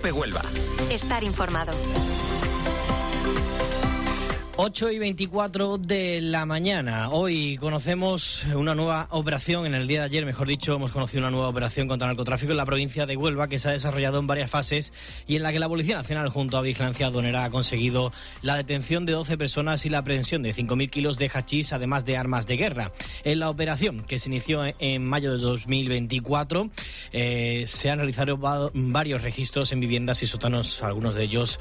COPE Huelva. Estar informado. 8:24 de la mañana. Hoy conocemos una nueva operación, en el día de ayer, mejor dicho, hemos conocido una nueva operación contra el narcotráfico en la provincia de Huelva que se ha desarrollado en varias fases y en la que la Policía Nacional junto a Vigilancia Aduanera ha conseguido la detención de 12 personas y la aprehensión de 5.000 kilos de hachís, además de armas de guerra. En la operación, que se inició en mayo de 2024, se han realizado varios registros en viviendas y sótanos, algunos de ellos.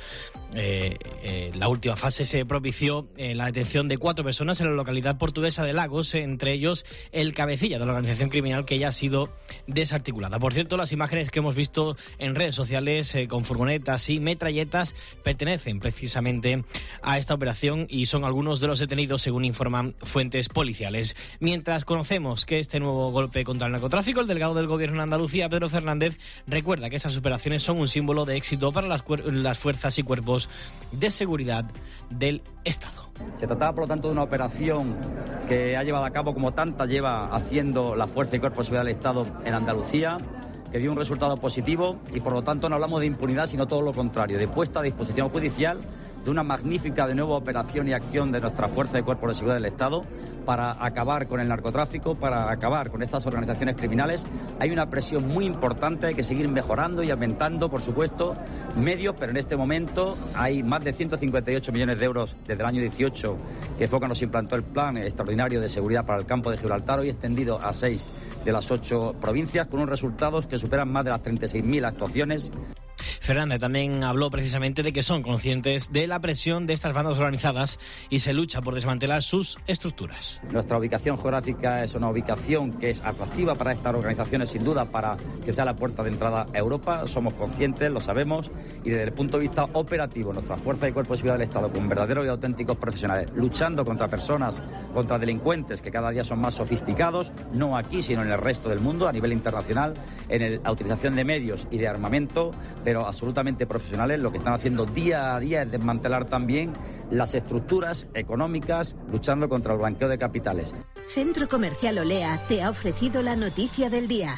La última fase se propició la detención de 4 personas en la localidad portuguesa de Lagos, entre ellos el cabecilla de la organización criminal que ya ha sido desarticulada. Por cierto, las imágenes que hemos visto en redes sociales con furgonetas y metralletas pertenecen precisamente a esta operación y son algunos de los detenidos, según informan fuentes policiales. Mientras conocemos que este nuevo golpe contra el narcotráfico, el delegado del Gobierno de Andalucía, Pedro Fernández, recuerda que esas operaciones son un símbolo de éxito para las fuerzas y cuerpos de seguridad del Estado. Se trataba, por lo tanto, de una operación que ha llevado a cabo, como tanta lleva haciendo la Fuerza y Cuerpo de Seguridad del Estado en Andalucía, que dio un resultado positivo y, por lo tanto, no hablamos de impunidad, sino todo lo contrario, de puesta a disposición judicial de una magnífica de nueva operación y acción de nuestra Fuerza y Cuerpo de Seguridad del Estado para acabar con el narcotráfico, para acabar con estas organizaciones criminales. Hay una presión muy importante, hay que seguir mejorando y aumentando, por supuesto, medios, pero en este momento hay más de 158 millones de euros desde el año 18, que fue cuando se implantó el Plan Extraordinario de Seguridad para el Campo de Gibraltar, hoy extendido a 6 de las 8 provincias, con unos resultados que superan más de las 36.000 actuaciones. Fernández también habló precisamente de que son conscientes de la presión de estas bandas organizadas y se lucha por desmantelar sus estructuras. Nuestra ubicación geográfica es una ubicación que es atractiva para estas organizaciones, sin duda, para que sea la puerta de entrada a Europa. Somos conscientes, lo sabemos, y desde el punto de vista operativo, nuestra Fuerza y Cuerpo de Seguridad del Estado, con verdaderos y auténticos profesionales, luchando contra personas, contra delincuentes que cada día son más sofisticados, no aquí, sino en el resto del mundo, a nivel internacional, en la utilización de medios y de armamento, pero absolutamente profesionales. Lo que están haciendo día a día es desmantelar también las estructuras económicas, luchando contra el blanqueo de capitales. Centro Comercial Olea te ha ofrecido la noticia del día.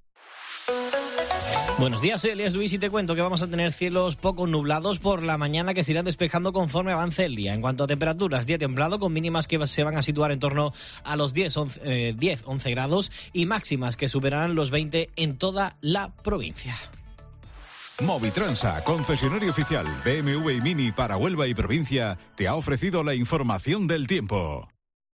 Buenos días, soy Elías Luis y te cuento que vamos a tener cielos poco nublados por la mañana que se irán despejando conforme avance el día. En cuanto a temperaturas, día templado con mínimas que se van a situar en torno a los 10-11 grados y máximas que superarán los 20 en toda la provincia. Movitransa, concesionario oficial BMW y Mini para Huelva y provincia, te ha ofrecido la información del tiempo.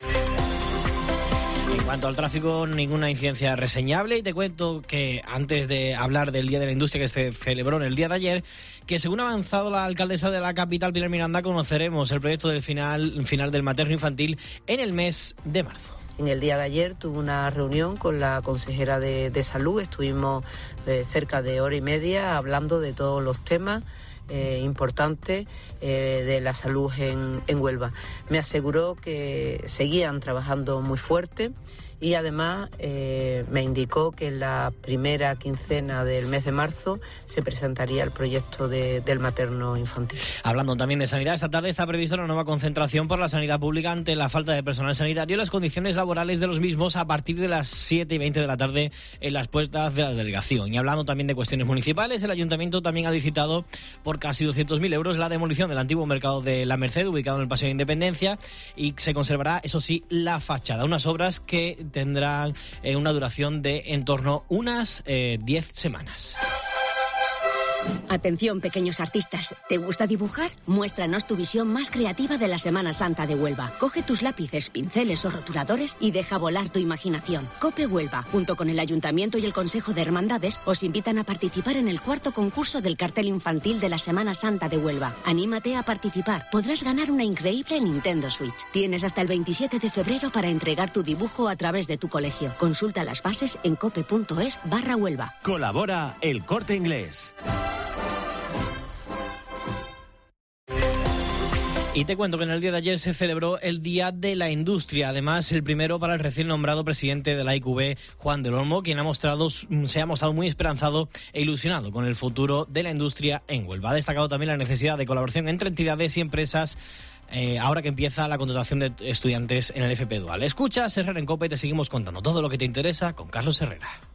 En cuanto al tráfico, ninguna incidencia reseñable y te cuento que antes de hablar del Día de la Industria que se celebró en el día de ayer, que según ha avanzado la alcaldesa de la capital, Pilar Miranda, conoceremos el proyecto del final del materno infantil en el mes de marzo. En el día de ayer tuve una reunión con la consejera de Salud, estuvimos cerca de hora y media hablando de todos los temas importantes de la salud en Huelva. Me aseguró que seguían trabajando muy fuerte y además me indicó que en la primera quincena del mes de marzo se presentaría el proyecto del materno infantil. Hablando también de sanidad, esta tarde está prevista una nueva concentración por la sanidad pública ante la falta de personal sanitario y las condiciones laborales de los mismos a partir de las 7:20 de la tarde en las puertas de la delegación. Y hablando también de cuestiones municipales, el Ayuntamiento también ha licitado por casi 200.000 euros la demolición del antiguo mercado de la Merced, ubicado en el Paseo de Independencia, y se conservará, eso sí, la fachada. Unas obras que tendrán una duración de en torno a unas 10 semanas. Atención, pequeños artistas, ¿te gusta dibujar? Muéstranos tu visión más creativa de la Semana Santa de Huelva. Coge tus lápices, pinceles o rotuladores y deja volar tu imaginación. COPE Huelva, junto con el Ayuntamiento y el Consejo de Hermandades, os invitan a participar en el 4º concurso del cartel infantil de la Semana Santa de Huelva. Anímate a participar, podrás ganar una increíble Nintendo Switch. Tienes hasta el 27 de febrero para entregar tu dibujo a través de tu colegio. Consulta las bases en cope.es/Huelva. Colabora El Corte Inglés. Y te cuento que en el día de ayer se celebró el Día de la Industria, además el primero para el recién nombrado presidente de la IQV, Juan del Olmo, quien se ha mostrado muy esperanzado e ilusionado con el futuro de la industria en Huelva. Ha destacado también la necesidad de colaboración entre entidades y empresas ahora que empieza la contratación de estudiantes en el FP Dual. Escucha Herrera en COPE y te seguimos contando todo lo que te interesa con Carlos Herrera.